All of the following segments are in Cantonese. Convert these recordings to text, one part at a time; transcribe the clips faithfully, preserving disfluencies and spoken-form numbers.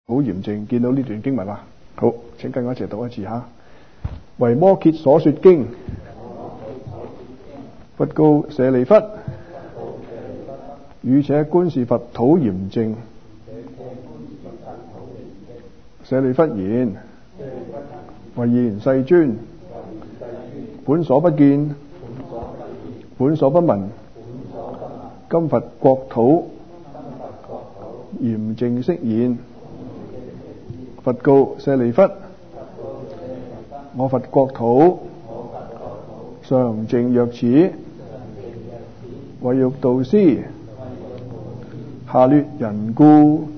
好嚴正，見到呢段經文啦。好，請跟我一齊讀一次吓。維摩詰所說經，佛告舍利弗，汝且觀是佛土嚴正。舍利弗言：唯然世尊，本所不見，本所不聞，今佛國土嚴正悉現。佛告舍利弗：我佛國土常淨若此，為欲導師下劣人故，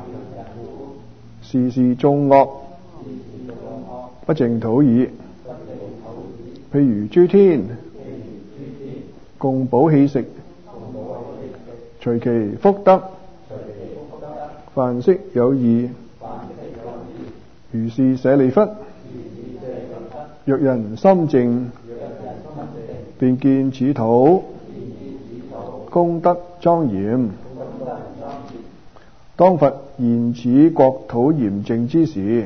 時時眾惡，不淨土耳。譬如諸天，共寶器食，隨其福德，凡悉有異。如是舍利弗，若人心淨，便見此土功德莊嚴。當佛現此國土嚴正之時，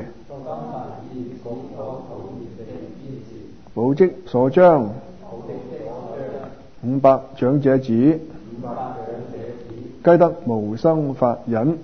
寶積所將，五百長者子，皆得無生法忍。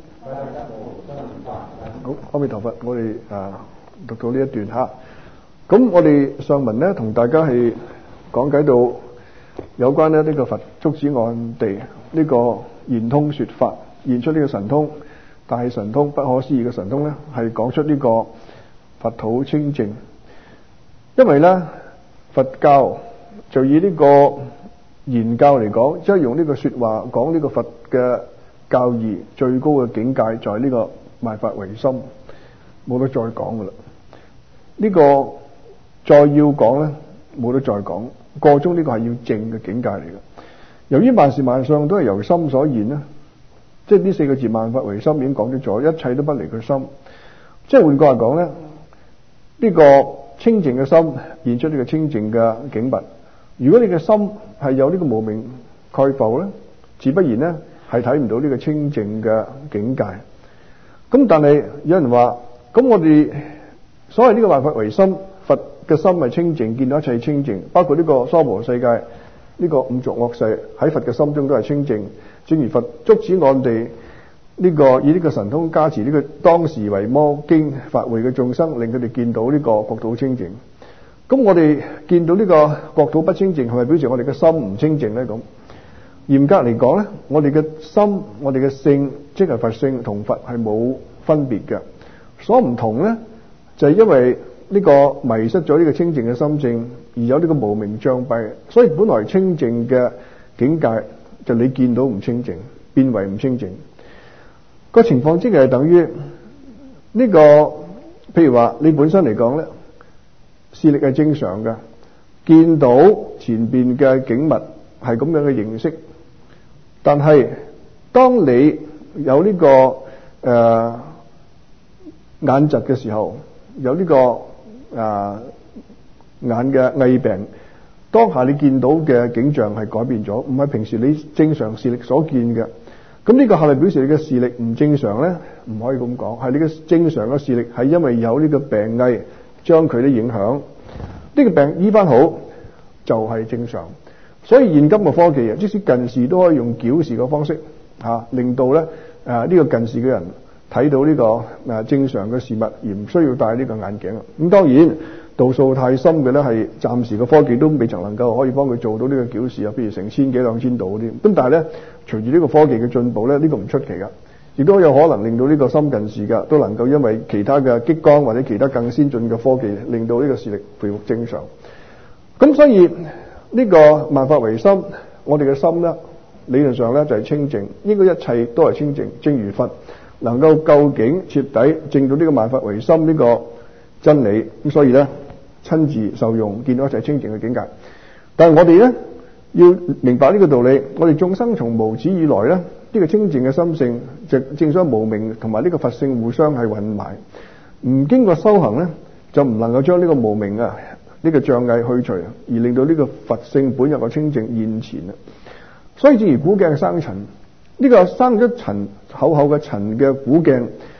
好，阿彌陀佛，我哋啊讀到呢一段吓。咁我哋上文咧同大家係講解到有關咧呢個佛竹子岸地呢個現通說法，現出呢個神通，大神通，不可思議嘅神通咧，係講出呢個佛土清淨。因為咧佛教就以呢個言教嚟講，即係用呢個說話講呢個佛嘅教義最高嘅境界，在呢個萬法唯心，冇得再講噶啦。呢個再要講咧，冇得再講。個中呢個係要證嘅境界嚟嘅。由於萬事萬相都係由心所現咧，即係呢四個字萬法唯心已經講咗咗，一切都不離佢心。即係換句話講咧，呢個清淨嘅心現出呢個清淨嘅境物。如果你嘅心係有呢個無明蓋覆咧，自不然咧係睇唔到呢個清淨嘅境界。咁但係有人話，咁我哋所謂呢個萬法唯心，佛嘅心係清淨，見到一切清淨，包括呢個娑婆世界，呢、這個五濁惡世喺佛嘅心中都係清淨。正如佛竹子岸地呢、這個以呢個神通加持呢、這個當時維摩經法會嘅眾生，令佢哋見到呢個國土清淨。咁我哋見到呢個國土不清淨，係咪表示我哋嘅心唔清淨呢？咁嚴格嚟講咧，我哋嘅心，我哋嘅性，即係佛性，同佛係冇分別嘅。所唔同咧，就係因為呢個迷失咗呢個清淨嘅心性，而有呢個無明障蔽，所以本來清淨嘅境界，就你見到唔清淨，變為唔清淨。個情況即係等於呢個，譬如話你本身嚟講咧，視力係正常嘅，見到前邊嘅景物係咁樣嘅形式。但係當你有呢、這個誒、呃、眼疾嘅時候，有呢、這個誒、呃、眼嘅翳病，當下你見到嘅景象係改變咗，唔係平時你正常視力所見嘅。咁呢個係咪表示你嘅視力唔正常咧？唔可以咁講，係你嘅正常嘅視力係因為有呢個病翳將佢啲影響，呢、這個病醫翻好就係、是、正常。所以現今嘅科技啊，即使近視都可以用矯視嘅方式嚇、啊，令到咧誒呢、啊這個近視嘅人睇到呢、這個誒、啊、正常嘅事物，而唔需要戴呢個眼鏡啊。咁當然度數太深嘅咧，係暫時嘅科技都未曾能夠可以幫佢做到呢個矯視啊，譬如成千幾兩千度嗰啲。咁但係咧，隨住呢個科技嘅進步咧，呢、這個唔出奇噶，亦都有可能令到呢個深近視嘅都能夠因為其他嘅激光或者其他更先進嘅科技，令到呢個視力恢復正常。咁所以呢個萬法唯心，我哋嘅心咧，理論上咧就係清淨，應該一切都係清淨。正如佛能夠究竟徹底證到呢個萬法唯心呢個真理，咁所以咧親自受用，見到一切清淨嘅境界。但係我哋咧要明白呢個道理，我哋眾生從無始以來咧，呢、這個清淨嘅心性，就正所謂無明同埋呢個佛性互相係混埋，唔經過修行咧，就唔能夠將呢個無明啊，呢個障礙去除，而令到呢個佛性本有嘅清淨現前啊！所以正如古鏡生塵，呢、這個生咗塵厚厚嘅塵嘅古鏡，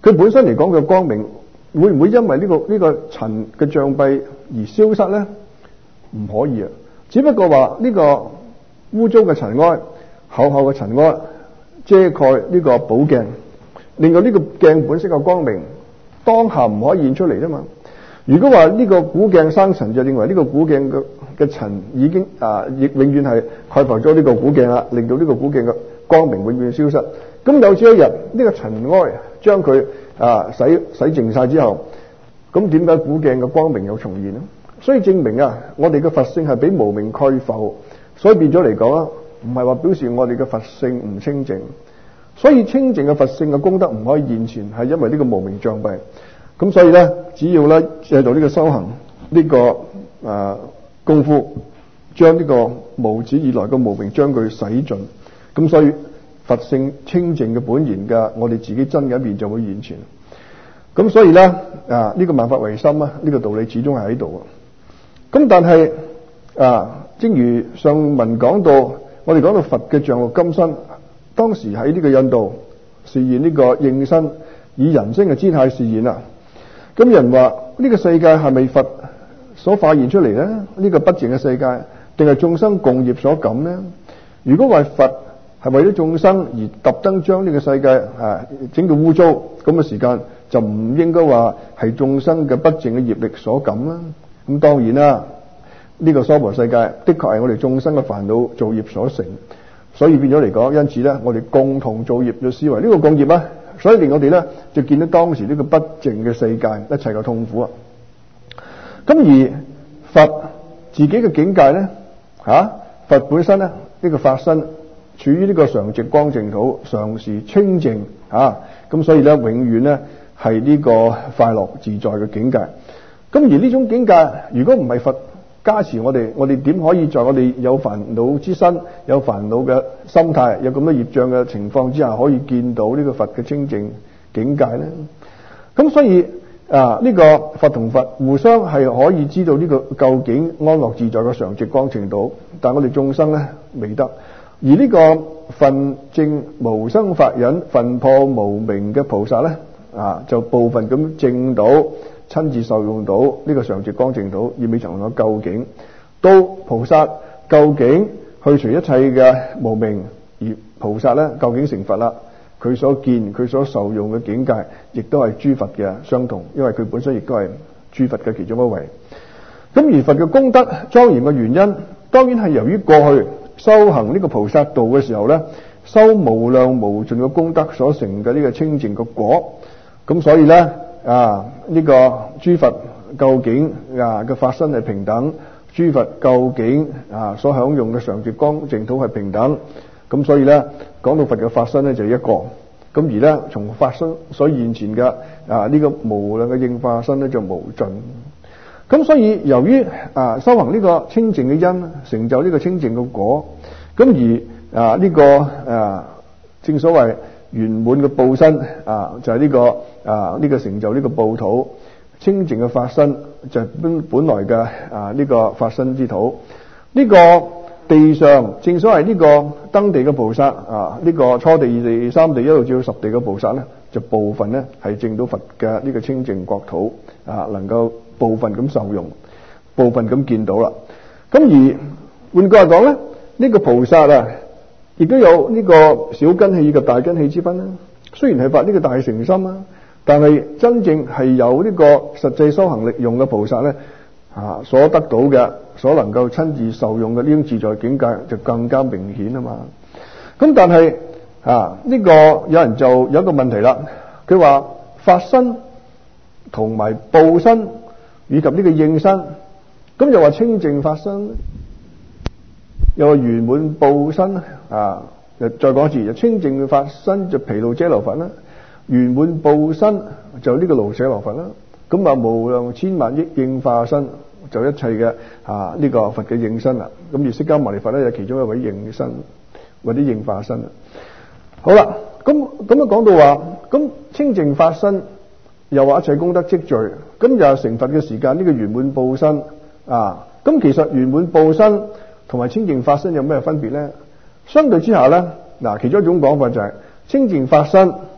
佢本身嚟講嘅光明，會唔會因為呢、這個呢、這個塵嘅障蔽而消失咧？唔可以啊！只不過話呢個污糟嘅塵埃、厚厚嘅塵埃遮蓋呢個寶鏡，令到呢個鏡本身嘅光明當下唔可以現出嚟啫嘛。如果話呢個古鏡生塵，就認為呢個古鏡嘅嘅塵已經啊，亦永遠係蓋覆咗呢個古鏡啦，令到呢個古鏡嘅光明永遠消失。咁有朝一日呢、這個塵埃將佢啊洗洗淨晒之後，咁點解古鏡嘅光明又重現呢？所以證明啊，我哋嘅佛性係俾無明蓋覆，所以變咗嚟講啊，唔係話表示我哋嘅佛性唔清淨。所以清淨嘅佛性嘅功德唔可以現前，係因為呢個無明障蔽。咁所以咧，只要咧借到呢個修行呢、這個誒、呃、功夫，將呢個無始以來嘅無明將佢洗盡，咁所以佛性清淨嘅本然嘅我哋自己真嘅一面就會現前。咁所以咧啊，呢、這個萬法唯心啊，呢、這個道理始終係喺度啊。咁但係啊，正如上文講到，我哋講到佛嘅像六金身，當時喺呢個印度示現呢個應身，以人身嘅姿態示現啊。咁人話呢個世界係咪佛所化現出嚟呢？呢個不淨嘅世界，定係眾生共業所感呢？如果話佛係為咗眾生而特登將呢個世界啊整到污糟，咁嘅時間就唔應該話係眾生嘅不淨嘅業力所感啦。咁當然啦，呢個娑婆世界的確係我哋眾生嘅煩惱造業所成，所以變咗嚟講，因此咧，我哋共同造業嘅思維呢個共業啊。所以令我哋咧就見到當時呢個不淨嘅世界一切嘅痛苦啊！咁而佛自己嘅境界咧吓、啊，佛本身咧呢、這個法身處於呢個常寂光淨土，常時清淨啊！咁所以咧永遠咧係呢個快樂自在嘅境界。咁而呢種境界，如果唔係佛加持我哋，我哋點可以在我哋有煩惱之身、有煩惱嘅心態、有咁多業障嘅情況之下，可以見到呢個佛嘅清淨境界呢？咁所以啊，呢個佛同佛互相係可以知道呢個究竟安樂自在嘅常寂光淨土，但我哋眾生呢未得。而呢個分證無生法忍、分破無明嘅菩薩呢，啊，就部分咁證到。親自受用到呢個常寂光淨土，而未曾能夠究竟到菩薩究竟去除一切嘅無明，而菩薩咧究竟成佛啦，佢所見佢所受用嘅境界，亦都係諸佛嘅相同，因為佢本身亦都係諸佛嘅其中一位。咁而佛嘅功德莊嚴嘅原因，當然係由於過去修行呢個菩薩道嘅時候咧，修無量無盡嘅功德所成嘅呢個清淨嘅果，咁所以咧。啊！呢、這個諸佛究竟啊嘅法身係平等，諸佛究竟啊所享用嘅常寂光淨土係平等，咁所以咧講到佛嘅法身咧就係一個，咁而咧從法身所現前嘅啊呢、這個無量嘅應化身咧就無盡，咁所以由於啊修行呢個清淨嘅因，成就呢個清淨嘅果，咁而啊呢、這個啊正所謂。圓滿嘅報身啊，就係、是、呢、這個啊呢、這個成就呢個報土清淨嘅法身，就係、是、本本來嘅啊呢、這個法身之土。呢、這個地上正所謂呢個登地嘅菩薩啊，呢、這個初地、二地、三地一路至到十地嘅菩薩咧，就部分咧係證到佛嘅呢個清淨國土啊，能夠部分咁受用，部分咁見到啦。咁而換句話講咧，呢、這個菩薩啊。亦都有呢個小根器及大根器之分啦。雖然係發呢個大誠心啦，但係真正係有呢個實際修行力用嘅菩薩咧，啊所得到嘅，所能夠親自受用嘅呢種自在境界就更加明顯啊嘛。咁但係啊呢個有人就有一個問題啦，佢話法身同埋報身以及呢個應身，咁又話清淨法身。又話圓滿報身啊！再講一次，就清淨嘅法身就毗盧遮那佛啦，圓滿報身就呢個盧舍那佛啦。咁啊無量千萬億應化身就一切嘅啊呢、這個佛嘅應身啦。咁而釋迦牟尼佛咧就其中一位應身或者應化身啦。好啦，咁咁樣講到話，咁清淨法身又話一切功德積聚，咁又係成佛嘅時間呢、這個圓滿報身啊。咁其實圓滿報身同埋清淨法身有咩分別咧？相對之下咧，嗱，其中一種講法就係、是、清淨法身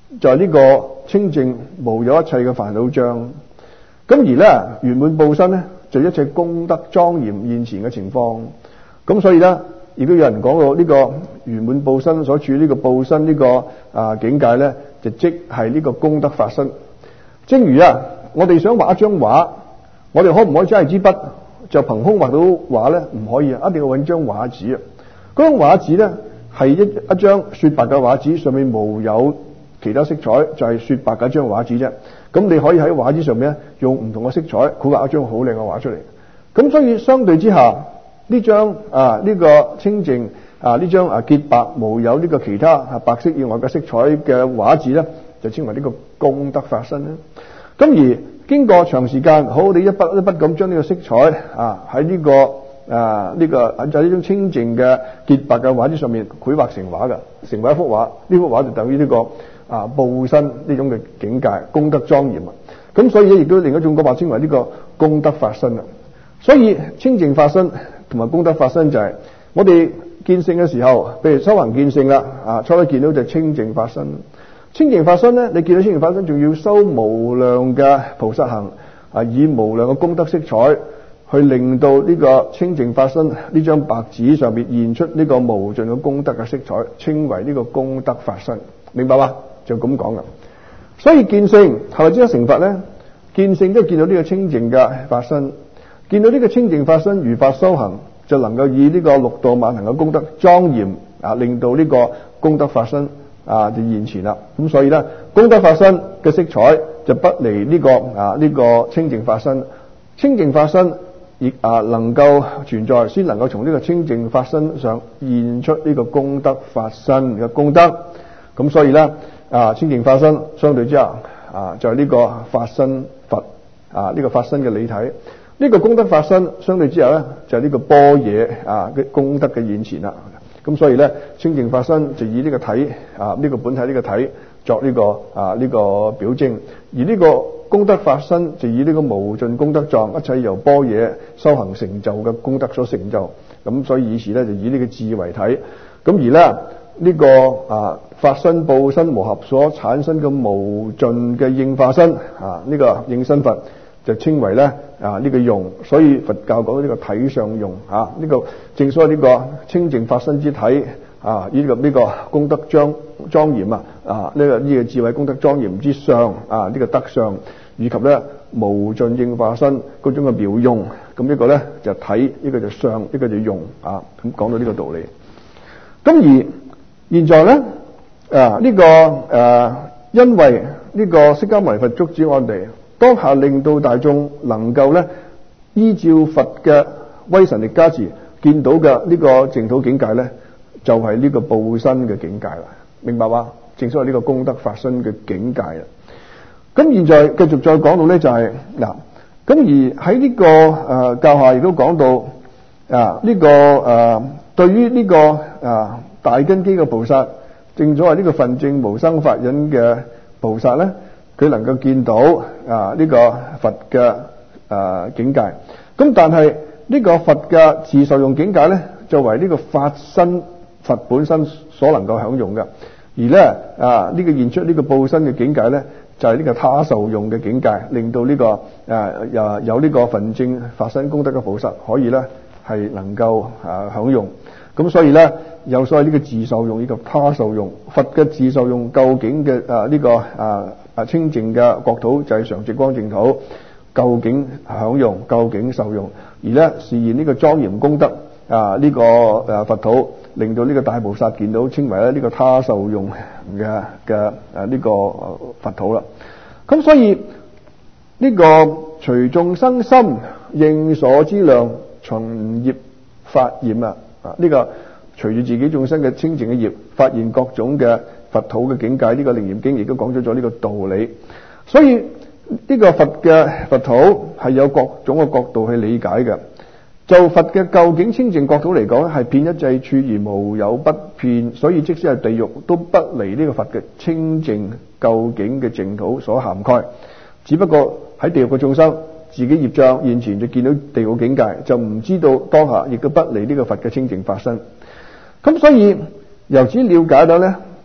就係呢個清淨無有一切嘅煩惱障。咁而咧圓滿報身咧就一切功德莊嚴現前嘅情況。咁所以咧亦都有人講到呢個圓滿報身所處呢個報身呢個啊境界咧，就即係呢個功德法身。正如啊，我哋想畫一張畫，我哋可唔可以揸住支筆就憑空畫到畫咧？唔可以啊，一定要揾張畫紙啊。嗰張畫紙咧係一一張雪白嘅畫紙，上面無有其他色彩，就係雪白嘅一張畫紙啫。咁你可以喺畫紙上面咧用唔同嘅色彩，繪畫一張好靚嘅畫出嚟。咁所以相對之下，呢張啊呢個清淨啊呢張啊潔白無有呢個其他啊白色以外嘅色彩嘅畫紙咧，就稱為呢個功德法身啦。咁而經過長時間，好好地一筆一筆咁將呢個色彩啊喺呢個啊呢個喺呢種清淨嘅潔白嘅畫紙上面繪畫成畫嘅，成為一幅畫。呢幅畫就等於呢個啊報身呢種嘅境界，功德莊嚴啊。咁所以咧亦都另一種講法稱為呢個功德法身啊。所以清淨法身同埋功德法身就係我哋見性嘅時候，譬如修行見性啦，啊初一見到就清淨法身。清淨法身咧，你見到清淨法身，仲要修無量嘅菩薩行啊，以無量嘅功德色彩去令到呢個清淨法身呢張白紙上面現出呢個無盡嘅功德嘅色彩，稱為呢個功德法身，明白嗎？就咁講啦。所以見性係咪即刻成佛咧？見性都係見到呢個清淨嘅法身，見到呢個清淨法身如法修行，就能夠以呢個六度萬行嘅功德莊嚴啊，令到呢個功德法身啊就現前啦。咁所以咧，功德法身嘅色彩就不離呢個啊呢個清淨法身。清淨法身亦啊能夠存在，先能夠從呢個清淨法身上現出呢個功德法身嘅功德。咁所以咧啊清淨法身相對之下啊就係呢個法身佛啊呢個法身嘅理體。呢個功德法身相對之下咧就係呢個般若啊嘅功德嘅現前啦。咁所以咧清淨法身就以呢個體啊呢個本體呢個體作呢個啊呢個表徵，而呢個功德法身就以呢個無盡功德狀，一切由般若修行成就嘅功德所成就。咁所以以時咧就以呢個智為體。咁而咧呢個啊法身報身和合所產生嘅無盡嘅應化身啊呢個應身佛就稱為咧啊呢個用。所以佛教講呢個體相用啊呢個正所謂呢個清淨法身之體啊呢個呢個功德莊莊嚴啊啊呢個呢個智慧功德莊嚴之相啊呢個德相，以及咧無盡應化身嗰種嘅妙用。咁呢個咧就體，呢個就相，呢個就用啊。咁講到呢個道理。咁而現在咧啊呢、這個誒、啊、因為呢個釋迦牟尼佛祝子安地當下，令到大眾能夠咧依照佛嘅威神力加持，見到嘅呢個淨土境界咧就係、是、呢個報身嘅境界啦，明白嗎？正所謂呢個功德法身嘅境界啦。咁現在繼續再講到咧就係、是、嗱，咁而喺呢、這個誒、呃、教下亦都講到啊呢、這個誒、呃、對於呢、這個啊大根基嘅菩薩，正所謂呢個分證無生法忍嘅菩薩咧，佢能夠見到啊呢、這個佛嘅誒、呃、境界。咁但係呢個佛嘅自受用境界咧，就為呢個法身佛本身所能夠享用嘅。而咧啊呢、這個現出呢個報身嘅境界咧，就係、是、呢個他受用嘅境界，令到呢、這個誒又、啊、有呢個分證法身功德嘅菩薩可以咧係能夠啊享用。咁所以咧有所謂呢個自受用以及他受用。佛嘅自受用究竟嘅啊呢、這個啊啊清淨嘅國土就係常寂光淨土，究竟享用，究竟受用。而咧示現呢個莊嚴功德啊呢、這個誒佛土，令到呢個大菩薩見到，稱為咧呢個他受用嘅嘅誒呢個佛土啦。咁所以呢、這個隨眾生心應所知量，循業發現啊啊呢個隨住自己眾生嘅清淨嘅業，發現各種嘅佛土嘅境界。呢、這個楞嚴經亦都講咗咗呢個道理。所以呢個佛嘅佛土係有各種嘅角度去理解嘅。就佛嘅究竟清淨國土嚟講，係遍一切處而無有不遍，所以即使係地獄都不離呢個佛嘅清淨究竟嘅淨土所涵蓋。只不過喺地獄嘅眾生自己業障現前就見到地獄境界，就唔知道當下亦都不離呢個佛嘅清淨法身。咁所以由此了解到咧，呢、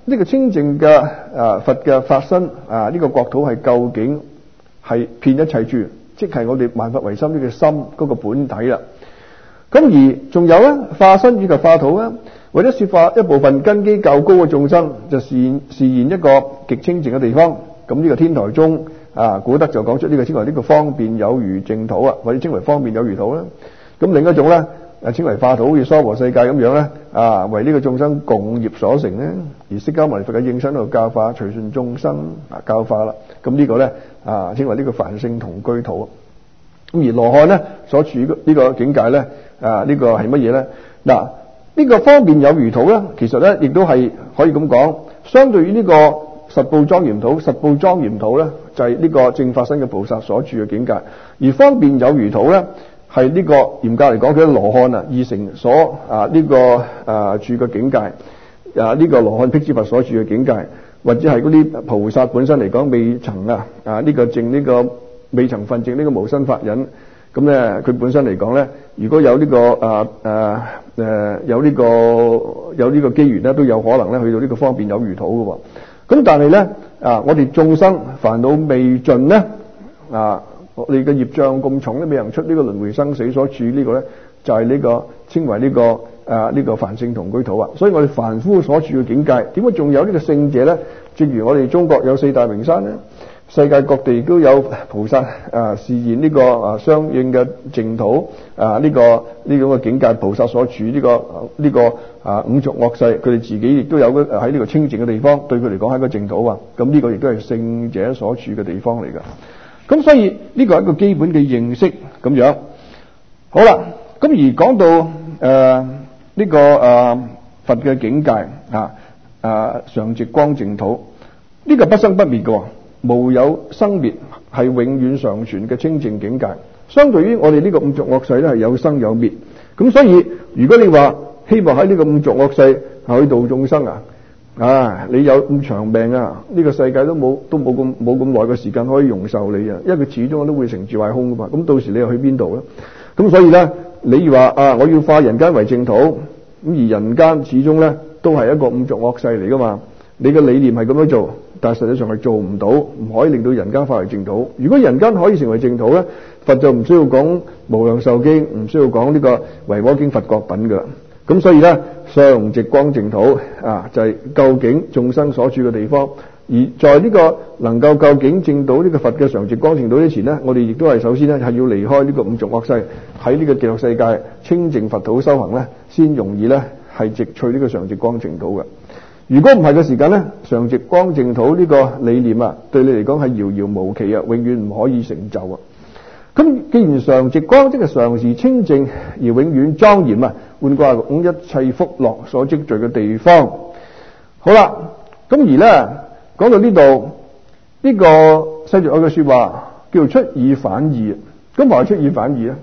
呢個清淨嘅啊佛嘅法身啊，呢個國土係究竟係遍一切處，即係我哋萬法唯心呢個心嗰個本體啦。咁而仲有咧，化身以及化土咧，為咗說化一部分根基較高嘅眾生，就示示現一個極清淨嘅地方。咁呢個天台中啊，古德就講出呢個稱為呢個方便有餘淨土啊，或者稱為方便有餘土啦。咁另一種咧，誒稱為化土，好似娑婆世界咁樣咧，啊為呢個眾生共業所成咧。而釋迦牟尼佛嘅應身度教化隨順眾生啊，教化啦。咁呢個咧啊稱為呢個梵性同居土。咁而羅漢咧所處呢個境界咧啊，呢個係乜嘢咧？嗱，呢個方便有餘土咧，其實咧亦都係可以咁講，相對於呢個實報莊嚴土，實報莊嚴土咧就係呢個正法身嘅菩薩所處嘅境界，而方便有餘土咧係呢個嚴格嚟講，佢係羅漢啊二乘所啊呢個啊處嘅境界啊，呢個羅漢辟支佛所處嘅境界，或者係嗰啲菩薩本身嚟講未曾啊啊呢個證呢個未曾分證呢個無生法忍，咁咧佢本身嚟講咧，如果有呢個啊啊誒有呢個有呢個機緣咧，都有可能咧去到呢個方便有餘土嘅喎。咁但係咧啊，我哋眾生煩惱未盡咧啊，我哋嘅業障咁重咧，未能出呢個輪迴生死所處呢個咧，就係呢個稱為呢個啊呢個梵性同居土啊。所以我哋凡夫所處嘅境界，點解仲有呢個聖者咧？正如我哋中國有四大名山咧，世界各地都有菩薩啊示現呢個啊相應嘅淨土啊呢個呢種嘅境界，菩薩所處呢個呢個啊五濁惡世，佢哋自己亦都有喺呢個清淨嘅地方，對佢嚟講係一個淨土啊。咁呢個亦都係聖者所處嘅地方嚟噶。咁所以呢個係一個基本嘅認識咁樣。好啦，咁而講到誒呢、呃這個誒、呃、佛嘅境界啊啊常寂光淨土，呢、這個不生不滅嘅，無有生滅，係永遠常存嘅清淨境界。相對於我哋呢個五濁惡世咧，係有生有滅。咁所以如果你話希望喺呢個五濁惡世去度眾生啊，啊你有咁長命啊，呢、這個世界都冇都冇咁冇咁耐嘅時間可以容受你啊，因為佢始終都會成住壞空噶嘛。咁到時你又去邊度咧？咁所以咧，你話啊，我要化人間為淨土，咁而人間始終咧都係一個五濁惡世嚟噶嘛。你嘅理念係咁樣做，但係實際上係做唔到，唔可以令到人間化為淨土。如果人間可以成為淨土咧，佛就唔需要講無量壽經，唔需要講呢個維摩經佛國品噶。咁所以咧，常寂光淨土啊，就係、是、究竟眾生所處嘅地方。而在呢個能夠究竟證到呢個佛嘅常寂光淨土之前呢，我哋亦都係首先咧係要離開呢個五濁惡世，喺呢個極樂世界清淨佛土修行咧，先容易咧係直取呢個常寂光淨土嘅。如果唔係嘅時間咧，常寂光淨土呢個理念啊，對你嚟講係遙遙無期啊，永遠唔可以成就啊。咁既然常寂光即係常時清淨而永遠莊嚴啊，換句話講，一切福樂所積聚嘅地方。好啦，咁而咧講到呢度，呢、這個世俗有句說話叫做出爾反爾。咁何謂出爾反爾咧？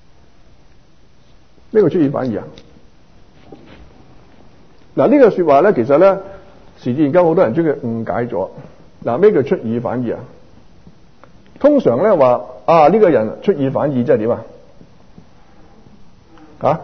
咩叫出爾反爾啊？嗱，呢個說話咧，其實咧時至而家好多人將佢誤解咗。嗱，咩叫出爾反爾啊？通常咧話啊，呢、這個人出爾反爾即係點啊？吓，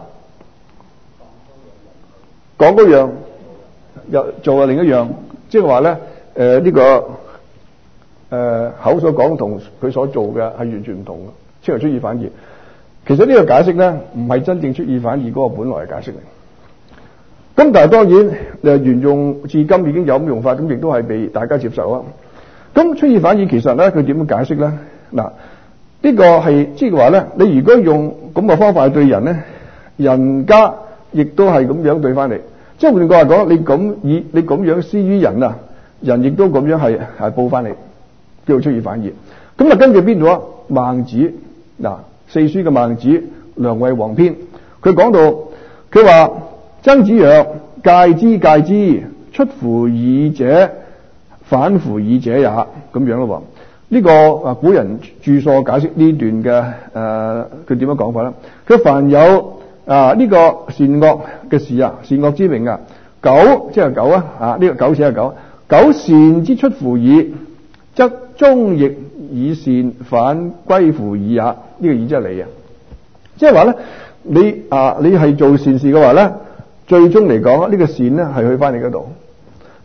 講嗰樣又做另一樣，即係話咧誒呢個誒、呃、口所講同佢所做嘅係完全唔同嘅，稱為出爾反爾。其實呢個解釋咧唔係真正出爾反爾嗰個本來嘅解釋嚟。咁但係當然誒沿用至今已經有咁用法，咁亦都係被大家接受啊。咁出爾反爾其實咧佢點樣解釋咧？嗱，呢、這個係即係話咧，你如果用咁嘅方法去對人咧，人家亦都係咁樣對翻你。即係換句話講，你咁以你咁樣施於人啊，人亦都咁樣係係報翻你，叫做出爾反爾。咁啊根據邊度啊？孟子嗱，四書嘅孟子梁惠王篇，佢講到佢話。曾子曰：戒之戒之，出乎爾者，反乎爾者也。咁樣咯。呢、這個啊古人注疏解釋呢段嘅誒，佢點樣講法咧？佢凡有啊呢、這個善惡嘅事啊，善惡之名啊，苟即係苟啊啊呢、這個苟且係苟，苟善之出乎爾，則終亦以善反歸乎爾也。呢、這個爾即係你啊，即係話咧，你啊你係做善事嘅話咧。最終嚟講，呢、這個善咧係去翻你嗰度，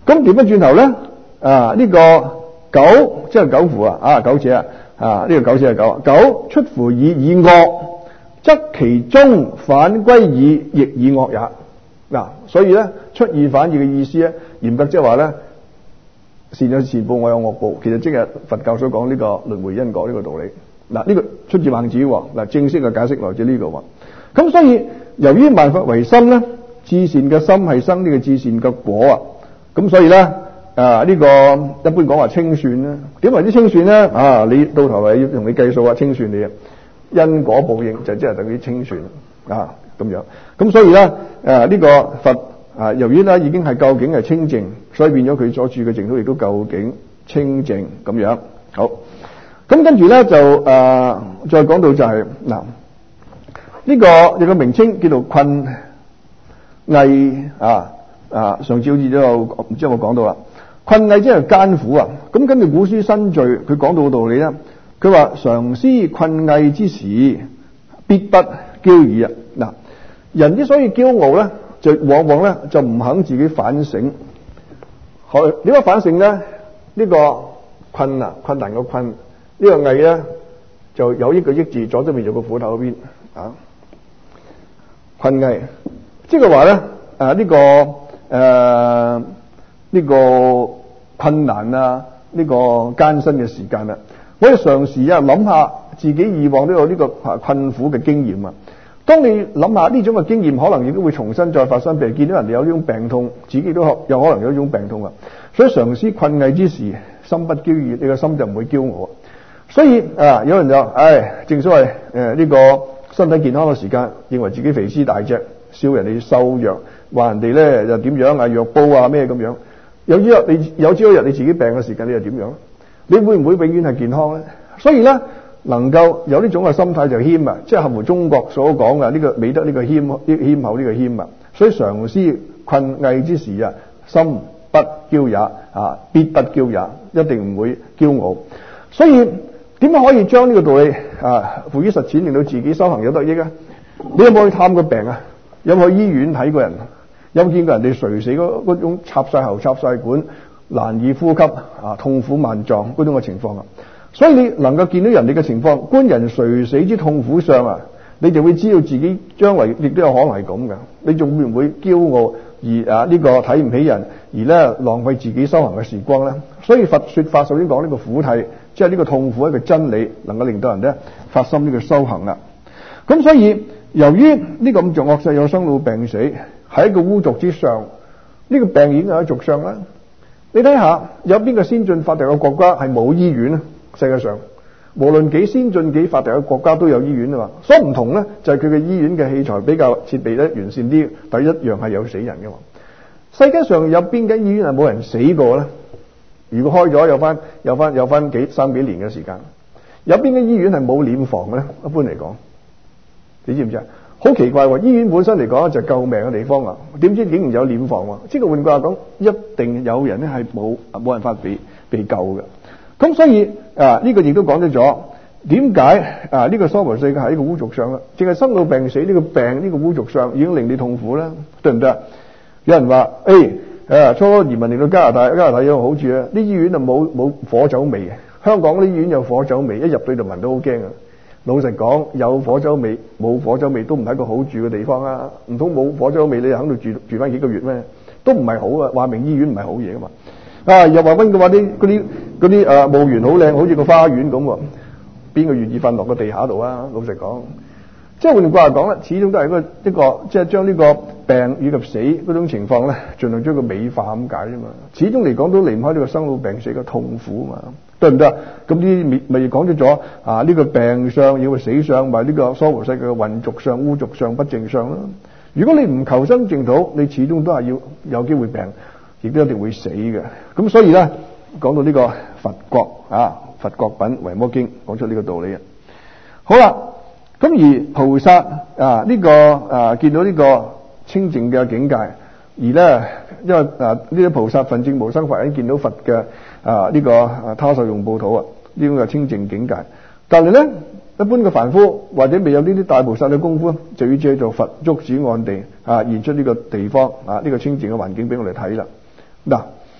咁調翻轉頭咧，啊呢、這個苟即係苟乎啊，啊苟且啊，啊呢、這個苟且係苟，苟出乎以以惡，則其終反歸以亦以惡也。嗱、啊，所以咧出爾反爾嘅意思咧，嚴格即係話咧，善有善報，惡有惡報，其實即係佛教所講呢個輪迴因果呢個道理。嗱、啊，呢、這個出自孟子喎。嗱、啊，正式嘅解釋來自呢、這個喎。咁所以由於萬法唯心咧，至善嘅心係生呢個至善嘅果啊。咁所以咧，啊呢、這個一般講話清算啦。點為之清算咧？啊，你到頭嚟要同你計數啊，清算你啊，因果報應就即係等於清算啊咁樣。咁所以咧，誒、啊、呢、這個佛啊，由於咧已經係究竟係清淨，所以變咗佢所住嘅淨土亦都究竟清淨咁樣。好，咁跟住咧就誒、啊、再講到就係、是、嗱，呢、這個有個名稱叫做困翳啊。啊！上次好似都有唔知有冇講到啦。困翳即係艱苦啊！咁根據古書新序，佢講到嘅道理咧，佢話常思困翳之時，必不驕矣啊！嗱，人之所以驕傲咧，就往往咧就唔肯自己反省。好，點解反省咧？呢、這個困啊，困難個困，這個、呢個翳咧就有益個益字，左側邊有個斧頭嗰邊啊。困翳，即係話咧，誒、啊、呢、這個。誒、呃，呢、這個困難啊，呢、這個艱辛嘅時間啊，我哋嘗試啊諗下自己以往呢個呢個困苦嘅經驗啊。當你諗下呢種嘅經驗，可能亦都會重新再發生。譬如見到人哋有呢種病痛，自己都有可能有呢種病痛啊。所以嘗思困翳之時，心不驕矣，你個心就唔會驕傲。所以啊，有人就唉，正所謂誒呢、呃這個身體健康嘅時間，認為自己肥屍大隻，笑人哋瘦弱。話人哋咧又點樣啊，弱煲啊咩咁樣？有朝日你有朝一日你自己病嘅時間，你又點樣？你會唔會永遠係健康咧？所以咧，能夠有呢種嘅心態就謙啊，即係合乎中國所講嘅呢個美德呢個謙呢謙厚呢個謙啊。所以常思困翳之時啊，心不驕也啊，必不驕也，一定唔會驕傲。所以點樣可以將呢個道理啊付於實踐，令到自己修行有得益啊？你有冇去探過病啊？有冇去醫院睇過人？有冇見過人哋垂死嗰嗰種插晒喉插晒管難以呼吸啊，痛苦萬狀嗰種嘅情況啊？所以你能夠見到人哋嘅情況，觀人垂死之痛苦相啊，你就會知道自己將來亦都有可能係咁嘅。你仲會唔會驕傲而啊呢個睇唔起人，而咧浪費自己修行嘅時光咧？所以佛說法首先講呢個苦諦，即係呢個痛苦一個真理，能夠令到人咧發心呢個修行啊。咁所以由於呢個咁重惡世有生老病死，喺一個污濁之上，呢、這個病已經係一俗相啦。你睇下，有邊個先進發達嘅國家係冇醫院啊？世界上無論幾先進幾發達嘅國家都有醫院啊嘛。所以唔同咧，就係佢嘅醫院嘅器材比較設備咧完善啲。第一樣係有死人嘅嘛。世界上有邊間醫院係冇人死過咧？如果開咗有翻有翻有翻幾三幾年嘅時間，有邊間醫院係冇殮房嘅咧？一般嚟講，你知唔知啊？好奇怪喎！醫院本身嚟講就係救命嘅地方啊，點知竟然有殮房喎？即係換句話講，一定有人咧係冇冇辦法被被救嘅。咁所以啊，呢、這個亦都講得咗點解啊？呢、這個娑婆世界係一個污濁相啦，淨係生老病死呢、這個病呢、這個污濁相已經令你痛苦啦，對唔對啊？有人話誒誒，初初移民嚟到加拿大，加拿大有個好處啊，啲醫院就冇冇火酒味嘅。香港啲醫院有火酒味，一入到就聞到好驚啊！老實講，有火酒味冇火酒味都唔係一個好住嘅地方啊！唔通冇火酒味你又喺度住住翻幾個月咩？都唔係好啊！話明醫院唔係好嘢噶嘛。啊，又話溫嘅話啲嗰啲嗰啲誒墓園好靚，好似個花園咁喎。邊個願意瞓落個地下度啊？老實講，即係換句話講咧，始終都係一個一個即係將呢個病以及死嗰種情況咧，盡量將佢美化咁解啫嘛。始終嚟講都離唔開呢個生老病死嘅痛苦啊嘛。對唔對啊？咁呢咪講咗咗啊？呢、這個病相，要個死相，咪呢個娑婆世界嘅混濁相、污濁相、不淨相啦。如果你唔求生淨土，你始終都係要有機會病，亦都一定會死嘅。咁所以咧，講到呢個佛國啊，佛國品維摩經講出呢個道理啊。好啦，咁而菩薩啊呢、這個啊見到呢個清淨嘅境界，而咧因為啊呢啲菩薩奮證無生法忍見到佛嘅。啊！呢、這個啊，他受用報土啊，呢種嘅清淨境界。但係咧，一般嘅凡夫或者未有呢啲大菩薩嘅功夫，就要借助佛觸止岸地啊，現出呢個地方啊，呢、這個清淨嘅環境俾我哋睇啦。嗱、啊，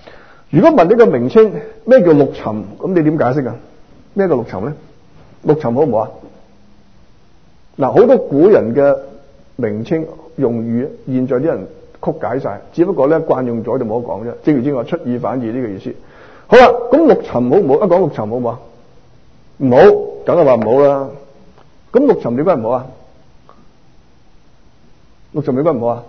如果問呢個名稱咩叫六尋，咁你點解釋啊？咩叫六尋咧？六尋好唔好啊？嗱，好多古人嘅名稱用語，現在啲人曲解晒，只不過咧慣用咗就冇得講啫。正如之我出爾反爾呢個意思。好啦，咁六尋好唔好？一講六尋好唔好啊？唔好，梗係話唔好啦。咁六尋點解唔好啊？六尋點解唔好啊？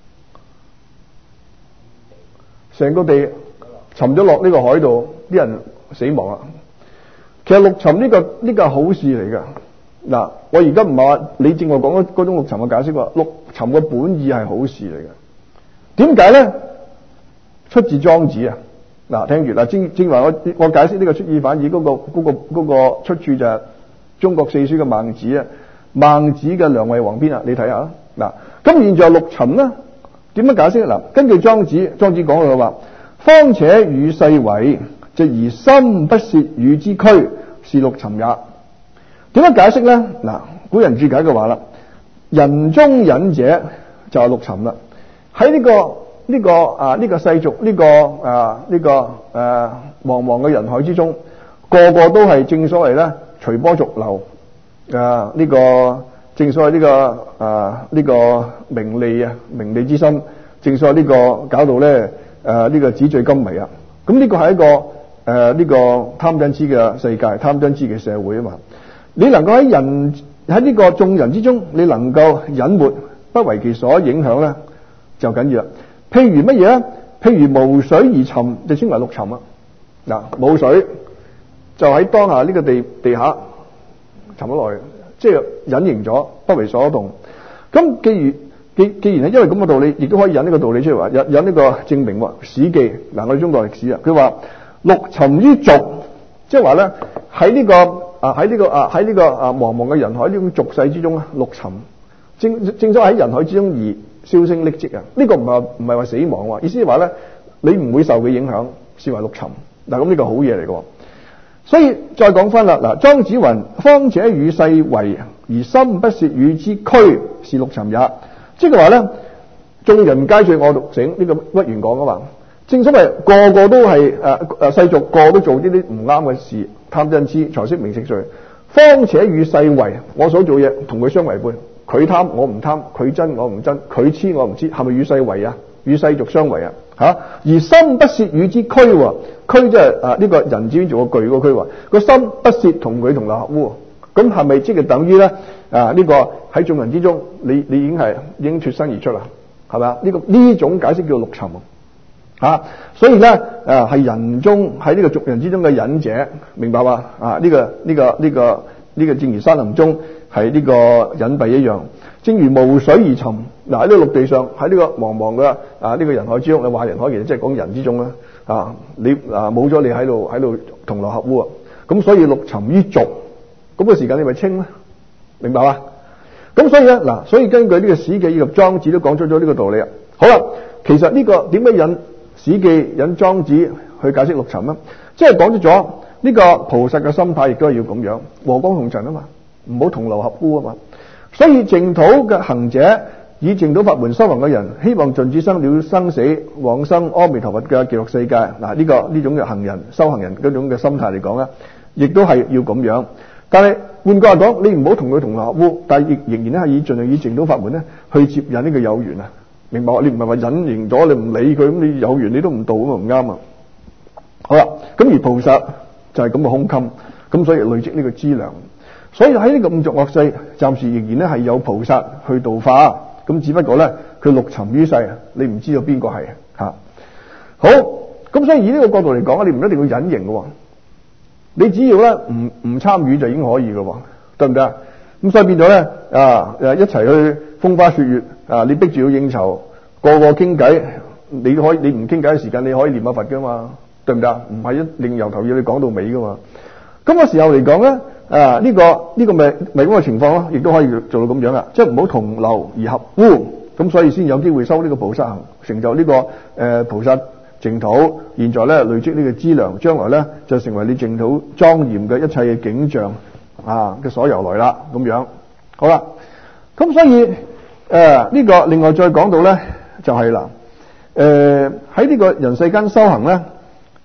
成個地沉咗落呢個海度，啲人死亡啦。其實六尋呢個呢個係好事嚟噶。嗱，我而家唔係話你正我講嗰種六尋嘅解釋話，六尋嘅本意係好事嚟嘅。點解咧？出自莊子啊。嗱，聽住嗱，正正話我我解釋呢個出爾反爾嗰個嗰個嗰個出處就係中國四書嘅孟子啊。孟子嘅梁惠王篇啊，你睇下嗱。咁現在六尋咧點樣解釋？嗱，根據莊子，莊子講嘅話，方且與世為，就而心不屑與之俱，是六尋也。點樣解釋咧？嗱，古人注解嘅話啦，人中隱者就係六尋啦。喺呢、這個呢、這個啊呢、這個世俗呢、這個啊呢、這個誒茫茫嘅人海之中，個個都係正所謂咧隨波逐流啊！呢、這個正所謂呢、這個啊呢、這個名利啊名利之心，正所謂呢個搞到咧誒呢、這個紙醉金迷啊！咁、這、呢個係一個誒呢、啊這個貪嗔痴嘅世界，貪嗔痴嘅社會啊嘛！你能夠喺人喺呢個眾人之中，你能夠隱沒不為其所影響咧，就緊要啦。譬如乜嘢咧？譬如無水而尋，就稱為六尋啊。嗱，冇水就喺當下呢個地地下沉咗落去，即係隱形咗，不為所動。咁既然既既然係因為咁嘅道理，亦都可以引呢個道理出嚟話，引引呢個證明喎。史記嗱，我哋中國歷史啊，佢話六尋於俗，即係話咧喺呢個。啊喺呢個啊喺呢個啊茫茫嘅人海呢種俗世之中啊，六尋正正所謂喺人海之中而銷聲匿跡啊！呢個唔係唔係話死亡喎，意思係話咧你唔會受佢影響，視為六尋。嗱，咁呢個好嘢嚟嘅。所以再講翻啦，嗱，莊子云：方且與世為，而心不屑與之俱，是六尋也。即係話咧，眾人皆醉我獨醒，呢、這個屈原講啊嘛。正所謂個個都係誒誒世俗，個個都做呢啲唔啱嘅事，貪嗔痴、財色名食睡。方且與世為，我所做嘢同佢相違背，佢貪我唔貪，佢憎我唔憎，佢痴我唔痴，係咪與世為啊？與世俗相違啊？吓、啊！而心不屑與之俱，俱即係啊呢個人字邊做個句個俱話，個心不屑同佢同流合污，咁係咪即係等於咧啊？呢、這個喺眾人之中，你你已經係已經脫身而出啦，係咪啊？呢、這個呢種解釋叫六尋。啊，所以咧，誒、啊、係人中喺呢個族人之中嘅隱者，明白嘛？啊，呢、這個呢、這個呢、這個呢、這個正如山林中係呢個隱蔽一樣，正如無水而尋。嗱、啊，喺呢個陸地上，喺呢個茫茫嘅啊呢、這個人海之中，你話人海其實即係講人之中啦。啊，你啊冇咗你喺度喺度同流合污啊，咁所以六尋於俗，咁嘅時間你咪清咧，明白嘛？咁所以咧，嗱、啊，所以根據呢個史記以及莊子都講出咗呢個道理啊。好啦，其實呢、這個點解引史記引莊子去解釋六尋呢？即係講咗呢個菩薩嘅心態，亦都係要咁樣和光同塵啊嘛，唔好同流合污啊嘛。所以淨土嘅行者，以淨土法門修行嘅人，希望盡此生了生死，往生阿彌陀佛嘅極樂世界。嗱、這個，呢個呢種嘅行人修行人嗰種嘅心態嚟講咧，亦都係要咁樣。但係換句話講，你唔好同佢同流合污，但係亦仍然咧係以盡量以淨土法門咧去接引呢個有緣啊。明白？你唔係話隱形咗，你唔理佢，咁你有緣你都唔到咁啊，唔啱啊！好啦，咁而菩薩就係咁嘅胸襟，咁所以累積呢個資糧，所以喺呢個五濁惡世，暫時仍然咧係有菩薩去度化，咁只不過咧佢六尋於世，你唔知道邊個係吓。好，咁所以以呢個角度嚟講，你唔一定要隱形嘅，你只要咧唔唔參與就已經可以嘅，得唔得啊？咁所以變咗咧啊誒一齊去風花雪月啊！你逼住要應酬，個個傾偈，你可以你唔傾偈嘅時間，你可以念下佛噶嘛，對唔對啊？唔係一定由頭要你講到尾噶嘛。咁嘅時候嚟講咧，啊呢、這個呢、這個咪咪咁嘅情況咯，亦都可以做到咁樣啊，即係唔好同流而合污，咁所以先有機會修呢個菩薩行，成就呢、這個誒、呃、菩薩淨土。現在咧累積呢個資糧，將來咧就成為你淨土莊嚴嘅一切嘅景象啊嘅所由來啦，咁樣好啦。咁所以誒呢、呃這個另外再講到咧，就係、是、啦，誒喺呢個人世間修行咧，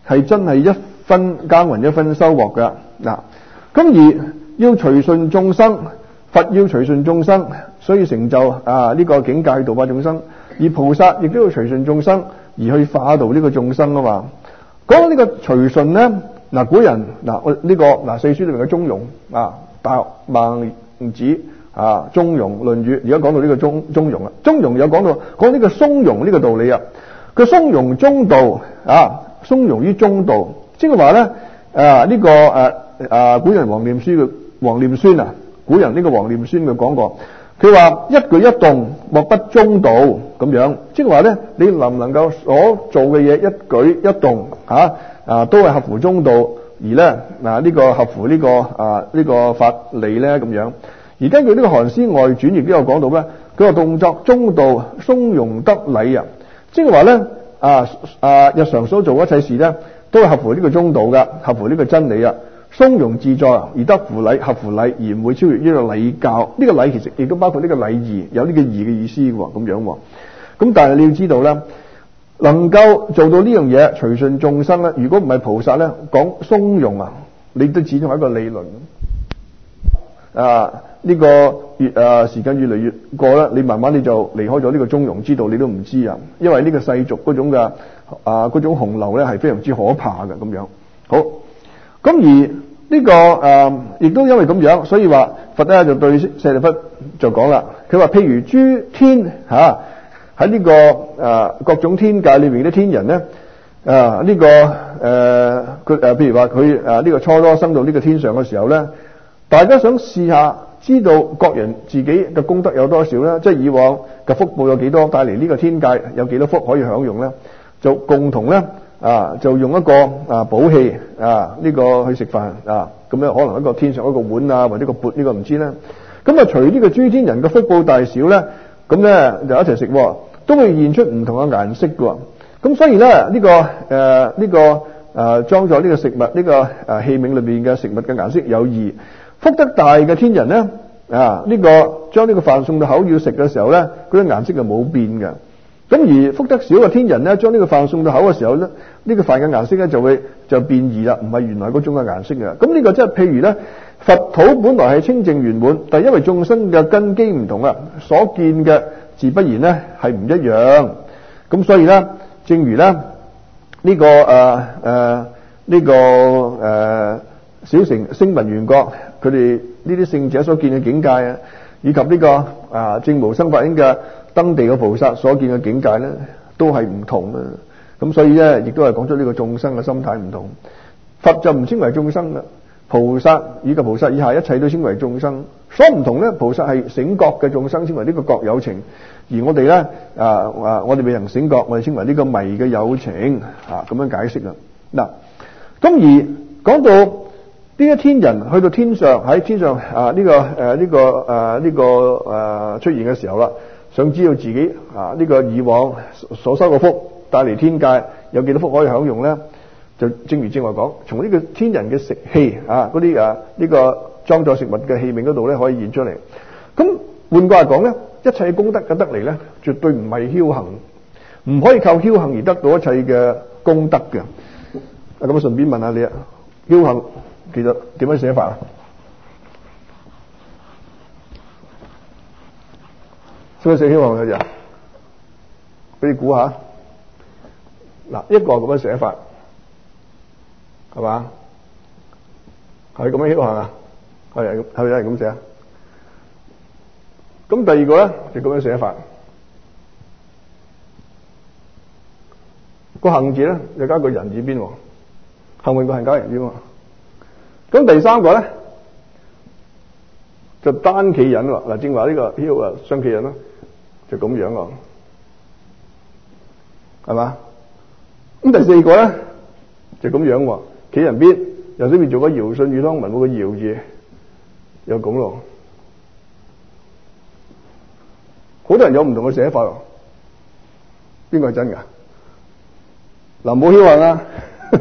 係真係一分耕耘一分收穫㗎嗱。咁而要隨順眾生，佛要隨順眾生，所以成就啊呢個境界度化眾生。而菩薩亦都要隨順眾生而去化度呢個眾生啊嘛。講到呢個隨順咧，嗱古人嗱我呢個嗱四書裏面嘅中庸啊，大學孟子啊，中庸論語，而家講到呢個中中庸啦。中庸有講到講呢個松容呢個道理啊。佢松容中道啊，松容於中道，即係話咧啊呢、這個誒誒、啊、古人王念孫嘅王念孫啊，古人呢個王念孫佢講過。佢話一舉一動莫不中道咁樣，即係話咧，你能唔能夠所做嘅嘢一舉一動嚇啊，都係合乎中道，而咧嗱呢個合乎呢、這個啊呢、這個法理咧咁樣。而根據呢個《韓詩外傳》亦都有講到咧，佢話動作中道，從容得禮啊，即係話咧啊啊日常所做一切事咧，都係合乎呢個中道㗎，合乎呢個真理啊。從容自在而得乎禮，合乎禮而唔會超越呢個禮教。呢、這個禮其實亦都包括呢個禮儀，有呢個儀嘅意思喎，咁樣喎。咁但係你要知道咧，能夠做到呢樣嘢隨順眾生咧，如果唔係菩薩咧，講從容啊，你都只係一個理論啊。呢、這個越啊時間越嚟越過咧，你慢慢你就離開咗呢個中庸之道，你都唔知啊。因為呢個世俗嗰種嘅啊嗰種洪流咧係非常之可怕嘅咁樣。好。咁而呢、這個誒，亦、呃、都因為咁樣，所以話佛咧就對舍利弗就講啦。佢話譬如諸天吓喺呢個誒、呃、各種天界裏邊啲天人咧，啊、呃、呢、這個誒佢誒譬如話佢誒呢個初初生到呢個天上嘅時候咧，大家想試下知道各人自己嘅功德有多少咧，即係以往嘅福報有幾多，帶嚟呢個天界有幾多福可以享用咧，就共同咧。啊，就用一個啊寶器啊呢、這個去食飯啊，咁樣可能一個天上一個碗啊，或者個缽呢個唔知咧。咁啊，隨呢個諸天人嘅福報大小咧，咁咧就一齊食，都會現出唔同嘅顏色嘅。咁所以咧呢、這個誒呢、呃這個誒裝咗呢個食物呢、這個誒器皿裏邊嘅食物嘅顏色有異。福德大嘅天人咧啊呢、這個將呢個飯送到口要食嘅時候咧，嗰啲顏色就冇變嘅。咁而福德少嘅天人咧，將呢個飯送到口嘅時候咧，呢、這個飯嘅顏色咧就會就變異啦，唔係原來嗰種嘅顏色嘅。咁呢個即係譬如咧，佛土本來係清淨圓滿，但係因為眾生嘅根基唔同啊，所見嘅自不然咧係唔一樣。咁所以咧，正如咧呢、這個誒誒呢個誒、呃、小乘聲聞緣覺，佢哋呢啲聖者所見嘅境界啊，以及呢、這個啊、呃、證無生法應嘅登地嘅菩薩所見嘅境界咧，都係唔同啊！咁所以咧，亦都係講出呢個眾生嘅心態唔同。佛就唔稱為眾生啦，菩薩以及菩薩以下一切都稱為眾生。所唔同咧，菩薩係醒覺嘅眾生，稱為呢個覺有情；而我哋咧啊啊，我哋未能醒覺，我哋稱為呢個迷嘅有情啊，咁樣解釋啦。嗱，咁而講到呢一天人去到天上喺天上啊呢、這個誒呢、啊這個誒呢、啊這個誒、啊、出現嘅時候啦。想知道自己啊呢、這個以往所收嘅福帶嚟天界有幾多福可以享用咧？就正如正話講，從呢個天人嘅食器啊嗰啲啊呢、這個裝載食物嘅器皿嗰度咧，可以現出嚟。咁換句話講咧，一切功德嘅得嚟咧，絕對唔係僥倖，唔可以靠僥倖而得到一切嘅功德嘅。咁啊，順便問下你啊，僥倖其實點樣寫法啊？識唔識寫僥倖嘅啫？俾你估下。嗱，一個咁樣寫法，係嘛？係咁樣僥倖啊？係係係咪有人咁寫啊？咁第二個咧就咁樣寫法，個幸字咧就加個人字邊，幸運個幸加人邊。咁第三個咧就單企人喎。嗱，正話呢個僥啊雙企人咯。就咁樣啊，係嘛？咁第四個咧就咁樣喎，企人邊由呢邊做個堯舜禹湯文武個堯字，又咁咯。好多人有唔同嘅寫法喎，邊個係真㗎？嗱，冇僥倖啊！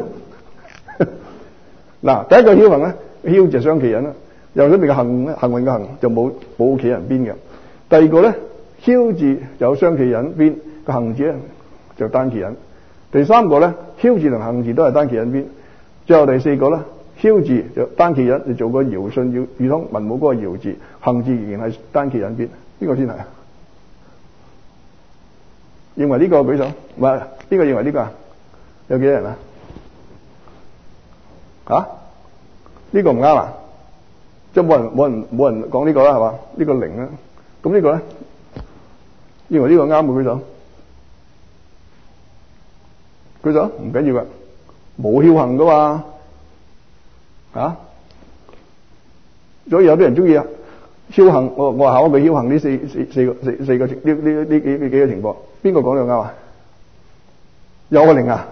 嗱，第一個僥倖咧，僥就雙企人啦，由呢邊嘅幸咧，幸運嘅幸就冇冇企人邊嘅。第二個咧。僥字有雙企人邊，個幸字咧就單企人。 第三個咧，囂字同行字都係單企人邊。最後第四個咧，囂字就單企人，你做個堯舜要如通文武嗰個堯字，行字仍然係單企人邊。邊個先係啊？認為呢個舉手，唔係邊個認為呢個啊？有幾多人啊？吓？呢個唔啱啊！即係冇人冇人冇人講呢個啦，係嘛？呢個零啦。咁呢個咧，認為呢個啱嘅舉手。舉手唔緊要噶，冇僥倖噶嘛，啊！所以有啲人中意啊，僥倖。我我考佢僥倖呢四四四個四四個呢呢呢幾呢幾個情況，邊個講得啱啊？有個零啊！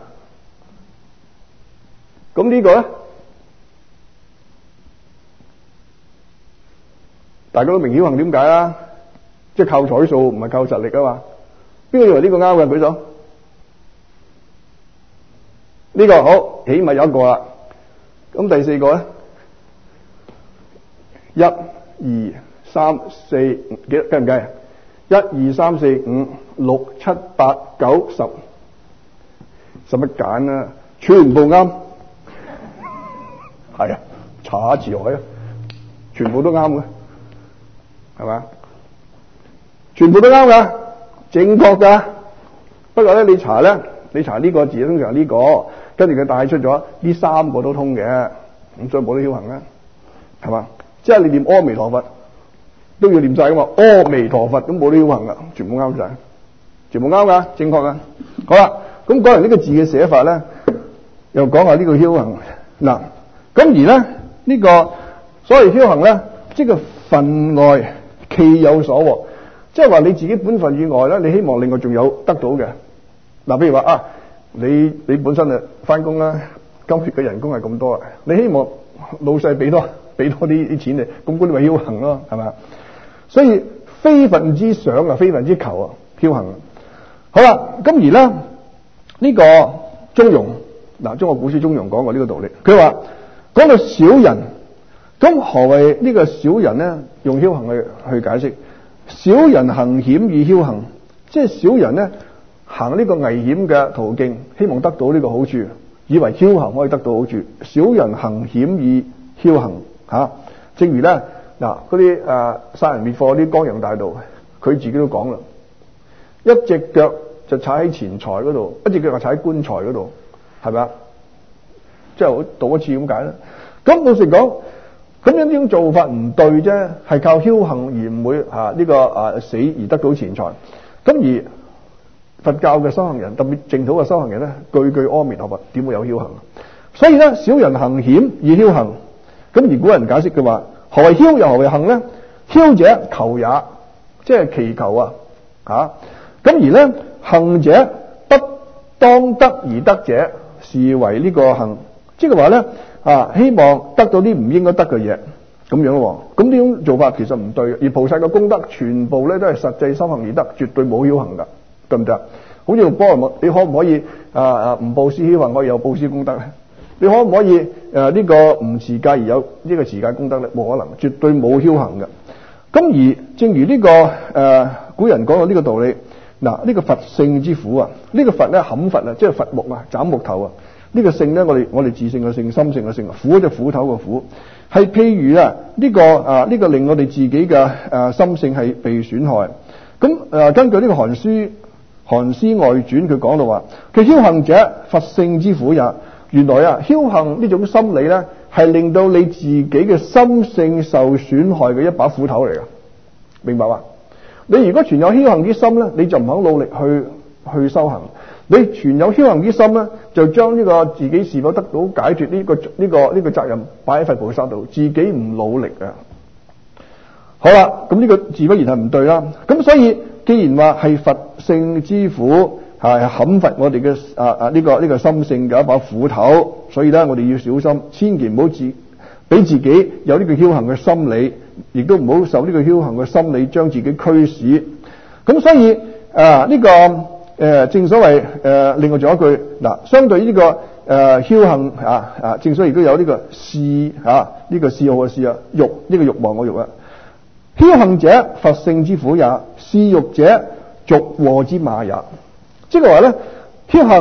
咁呢個咧，大家都明僥倖點解啦？即係靠彩數，唔係靠實力啊嘛。邊個認為呢個啱嘅舉手？呢個好，起碼有一個啦。咁第四個咧，一、二、三、四，幾計唔計？一、二、三、四、五、六、七、八、九、十，使乜揀啊？全部啱。係啊，查下字海啊，全部都啱嘅，係嘛？全部都啱噶，正確噶。不過咧，你查咧，你查呢個字通常呢個。跟住佢帶出咗呢三個都通嘅，咁所以冇得僥倖啦，係嘛？即係你念阿彌陀佛都要念晒噶嘛，阿彌陀佛都冇得僥倖噶，全部啱晒，全部啱噶，正確噶。好啦，咁講完呢個字嘅寫法咧，又講下呢個僥倖嗱。咁而咧呢、呢個所謂僥倖咧，即係分外其有所獲，即係話你自己本分以外咧，你希望另外仲有得到嘅嗱，譬如話啊。你你本身啊翻工啦，今月嘅人工係咁多啊，你希望老細俾多俾多啲啲錢你，咁嗰啲咪僥倖咯，係咪？所以非分之想啊，非分之求啊，僥倖。好啦，咁而咧呢、呢個中庸嗱，中國古書中庸講過呢個道理，佢話講到小人，咁何謂呢個小人咧？用僥倖去去解釋，小人行險以僥倖，即係小人咧。行呢個危險嘅途徑，希望得到呢個好處，以為僥倖可以得到好處。小人行險以僥倖吓，正如咧嗱嗰啲誒殺人滅貨啲江洋大盜，佢自己都講啦，一隻腳就踩喺錢財嗰度，一隻腳就踩喺棺材嗰度，係咪啊？即係賭一次咁解啦。咁老實講，咁樣呢種做法唔對啫，係靠僥倖而唔會吓呢、啊這個啊死而得到錢財。咁而佛教嘅修行人，特別淨土嘅修行人咧，句句阿彌陀佛，點會有僥倖？所以咧，小人行險以僥倖。咁而古人解釋嘅話，何為僥又何為倖咧？僥者求也，即係祈求啊，吓。咁而咧，倖者不當得而得者，是為呢個倖。即係話咧，啊，希望得到啲唔應該得嘅嘢，咁樣咯。咁呢種做法其實唔對，而菩薩嘅功德全部咧都係實際修行而得，絕對冇僥倖噶。得唔得？好似波羅蜜，你可唔可以啊啊唔布施僥倖可以有布施功德咧？你可唔可以誒呢、啊這個唔持戒而有呢個持戒功德咧？冇可能，絕對冇僥倖嘅。咁而正如呢、這個誒、啊、古人講到呢個道理，嗱、啊、呢、這個佛性之苦啊，呢、這個佛咧砍伐啊，即係伐木啊，斬木頭啊。呢、這個性咧，我哋我哋自性嘅性，心性嘅性，苦就苦頭嘅苦，係譬如啊呢、這個啊呢、這個令我哋自己嘅誒、啊、心性係被損害。咁誒、啊、根據呢個韓書。《韓師外傳》佢講到話，佢僥倖者，佛性之苦也。原來啊，僥倖呢種心理咧，係令到你自己嘅心性受損害嘅一把斧頭嚟㗎，明白嘛？你如果存有僥倖之心咧，你就唔肯努力去去修行；你存有僥倖之心咧，就將呢個自己是否得到解脫呢、這個呢、這個呢、這個責任擺喺佛菩薩度，自己唔努力啊。好啦，咁呢個自不然係唔對啦。咁所以。既然話係佛性之苦，係砍伐我哋嘅啊啊呢個呢、這個心性嘅一把斧頭，所以咧我哋要小心，千祈唔好自俾自己有呢個僥倖嘅心理，亦都唔好受呢個僥倖嘅心理將自己驅使。咁所以啊呢、這個誒、呃、正所謂誒、呃、另外仲有一句嗱，相對呢、這個誒僥倖啊啊，正所謂亦都有呢個嗜啊呢、這個嗜好嘅嗜啊，欲呢、這個欲望嘅欲啊。僥倖者，佛性之苦也；嗜欲者，俗禍之馬也。即係話咧，僥倖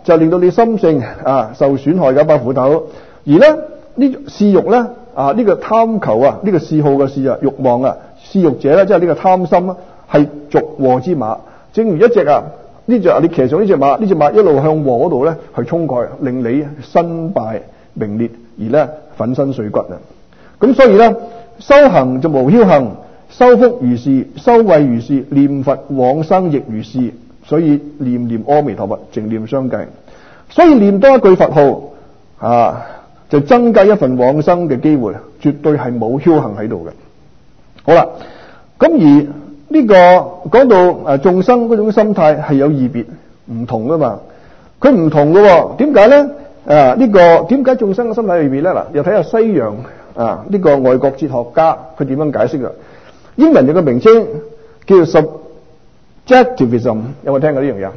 就令到你心性啊受損害嘅一把斧頭。而咧呢嗜欲咧啊呢、這個貪求啊呢、這個嗜好嘅嗜啊慾望啊嗜欲者咧即係呢個貪心啊係逐禍之馬，正如一隻啊呢隻你騎上呢隻馬，呢隻馬一路向禍嗰度咧去衝過，令你身敗名裂而咧粉身碎骨啊！咁所以咧修行就無僥倖，修福如是，修慧如是，念佛往生亦如是。所以念念阿彌陀佛，淨念相繼。所以念多一句佛號啊，就增加一份往生嘅機會，絕對係冇僥倖喺度嘅。好啦，咁而呢、這個講到誒眾生嗰種心態係有異別唔同噶嘛，佢唔同嘅，點解咧？誒、啊、呢、這個點解眾生嘅心態異別咧？嗱，又睇下西洋啊呢、這個外國哲學家佢點樣解釋噶？英文有個名稱叫做 subjectivism， 有冇聽過呢樣嘢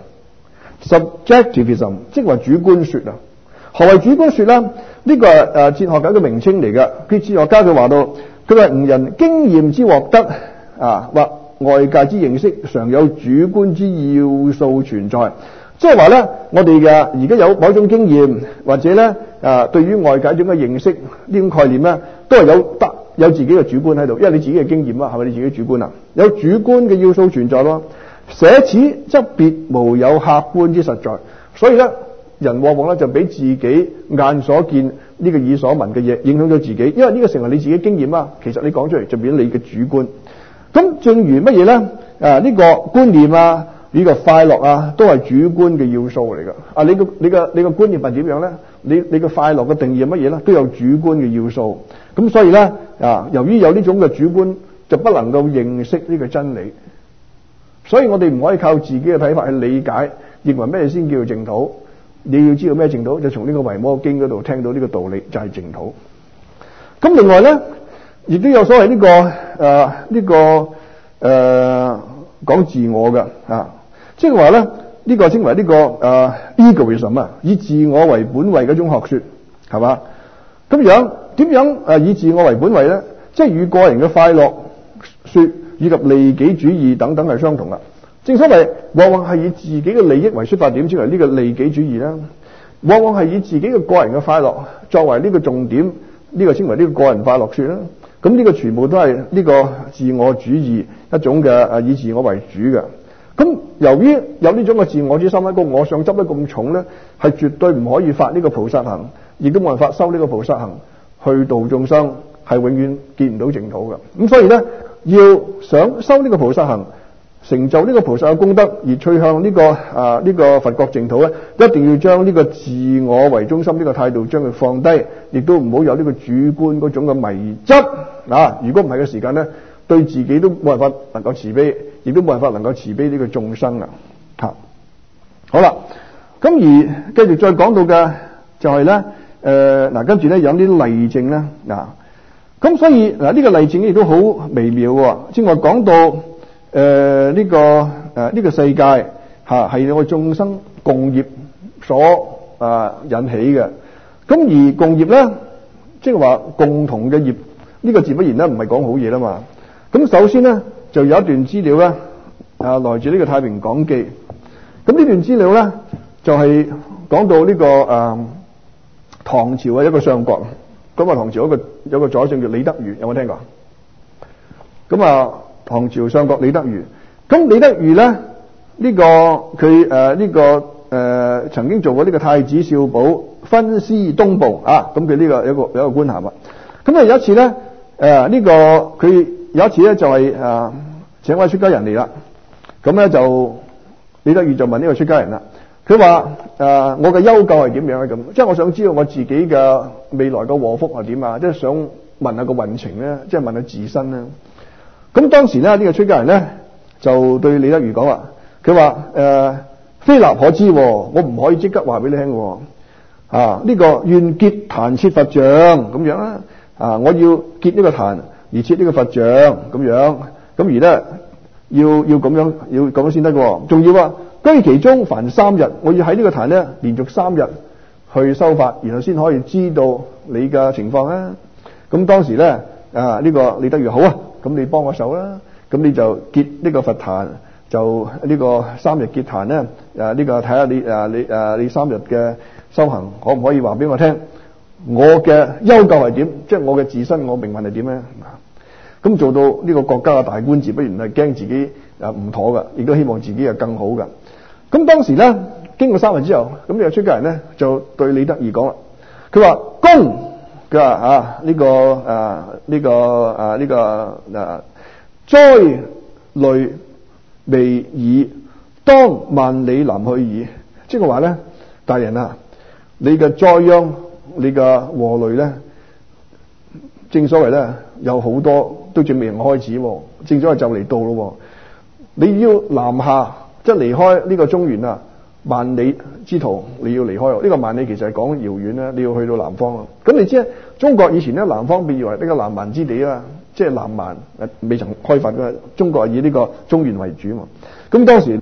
？subjectivism 即係話主觀說啊。何謂主觀說咧？呢、這個係誒哲學家嘅名稱嚟嘅。佢哲學家佢話到，佢話吾人經驗之獲得啊或外界之認識常有主觀之要素存在，即係話咧，我哋嘅而家有某一種經驗，或者咧啊，對於外界一種嘅認識呢種概念咧，都係有得有自己嘅主觀喺度，因為你自己嘅經驗啊，係咪你自己主觀啊？有主觀嘅要素存在咯。捨此則別無有客觀之實在，所以咧，人往往咧就俾自己眼所見呢、這個耳所聞嘅嘢影響咗自己，因為呢個成為你自己經驗啊。其實你講出嚟就變咗你嘅主觀。咁正如乜嘢咧？啊，呢、這個觀念啊，呢、這個快樂啊，都係主觀嘅要素嚟噶。啊，你個你個你個觀念係點樣咧？你你個快樂嘅定義係乜嘢咧？都有主觀嘅要素。咁所以咧啊，由於有呢種嘅主觀，就不能夠認識呢個真理。所以我哋唔可以靠自己嘅睇法去理解，認為咩先叫做淨土。你要知道咩淨土，就從呢個維摩經嗰度聽到呢個道理，就係淨土。咁另外咧，亦都有所謂呢、這個誒呢、呃這個誒、呃、講自我嘅啊，即係話咧呢、這個稱為呢、這個誒、呃、egoism 啊，以自我為本位嗰種學說，係嘛？咁樣點樣誒以自我為本位咧？即係與個人嘅快樂說以及利己主義等等係相同啦。正所謂往往係以自己嘅利益為出發點，稱為呢個利己主義啦；往往係以自己嘅個人嘅快樂作為呢個重點，呢、這個稱為呢個個人快樂說啦。咁呢個全部都係呢個自我主義一種嘅誒以自我為主嘅。咁由於有呢種嘅自我之心，一個我想執得咁重咧，係絕對唔可以發呢個菩薩行，亦都冇辦法修呢個菩薩行去度眾生，係永遠見唔到淨土嘅。咁所以咧，要想修呢個菩薩行，成就呢個菩薩嘅功德，而趨向呢、這個啊呢、這個佛國淨土咧，一定要將呢個自我為中心呢個態度將佢放低，亦都唔好有呢個主觀嗰種嘅迷執啊！如果唔係嘅時間咧，對自己都冇辦法能夠慈悲，亦都冇辦法能夠慈悲呢個眾生啊！吓，好啦，咁而繼續再講到嘅就係咧，誒嗱，跟住咧有啲例證咧嗱，咁所以嗱呢個例證亦都好微妙喎，即係我講到。誒、呃，呢、這個誒呢、呃這個世界吓係我眾生共業所啊、呃、引起嘅。咁而共業咧，即係話共同嘅業，呢、這個自不然咧唔係講好嘢啦嘛。咁首先咧就有一段資料咧啊，來自呢個《太平廣記》。咁呢段資料咧就係、是、講到呢、這個誒、呃、唐朝嘅一個相國。咁啊，唐朝有一個有一個宰相叫李德裕，有冇聽過？咁啊。唐朝相國李德裕，咁李德裕咧呢、這個佢誒呢個誒、呃、曾經做過呢個太子少保分司東部啊，咁佢呢個有一個有一個官銜啊。咁啊有一次咧誒呢、呃這個佢有一次咧就係、是、誒、呃、請位出家人嚟啦，咁咧就李德裕就問呢個出家人啦，佢話誒我嘅憂咎係點樣咧？咁即係我想知道我自己嘅未來嘅禍福係點啊，即係想問下個運程咧，即係問下自身咧。咁當時咧呢、這個出家人咧就對李德裕講話，佢話誒非立可知，我唔可以即刻話俾你聽嘅啊。呢、這個願結壇設佛像咁樣啦啊，我要結呢個壇而設呢個佛像咁樣，咁而咧要要咁樣要咁樣先得嘅，仲要啊居其中凡三日，我要喺呢個壇咧連續三日去修法，然後先可以知道你嘅情況啊。咁當時咧啊呢、這個李德裕好啊。咁你幫我手啦，咁你就結呢個佛壇， 就呢個三日結壇咧，誒、這、呢個睇下你誒你誒你三日嘅修行可唔可以話俾我聽？我嘅憂究係點？即係我嘅自身我命運係點咧？咁做到呢個國家嘅大官自不然係驚自己誒唔妥㗎，亦都希望自己係更好㗎。咁當時咧經過三日之後，咁呢個出家人咧就對李德義講啦，佢話公佢話啊呢、這個誒呢、啊這個誒呢、啊這個誒災累未已，當萬里南去矣。即係話咧，大人啊，你嘅災殃，你嘅禍累咧，正所謂咧有好多都仲未開始，正所謂就嚟到咯。你要南下，即係離開呢個中原啊，萬里之途你要離開。呢、這個萬里其實係講遙遠啦，你要去到南方啊。咁你知啊，中國以前咧南方被譽為呢個南蠻之地啊，即係南蠻誒未曾開發嘅，中國係以呢個中原為主嘛。咁當時